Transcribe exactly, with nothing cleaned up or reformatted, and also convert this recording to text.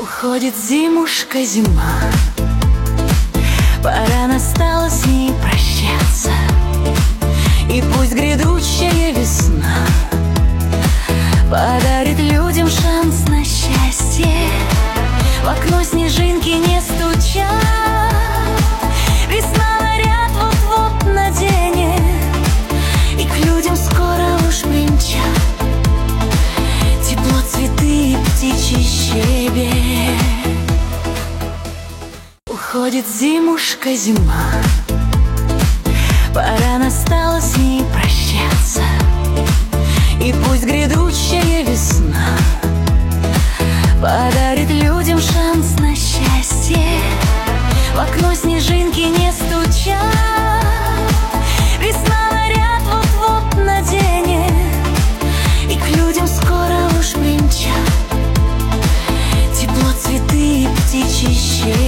Уходит зимушка, зима, пора настала с ней прощаться. И пусть грядущая весна подарит людям шанс на счастье. В окно снежинки не стучат, весна наряд вот-вот наденет, и к людям скоро уж примчат тепло, цветы и птичий щебет. Уходит зимушка, зима, пора настала с ней прощаться. И пусть грядущая весна подарит людям шанс на счастье. В окно снежинки не стучат, весна наряд вот-вот наденет, и к людям скоро уж примчат тепло, цветы и птичий щебет.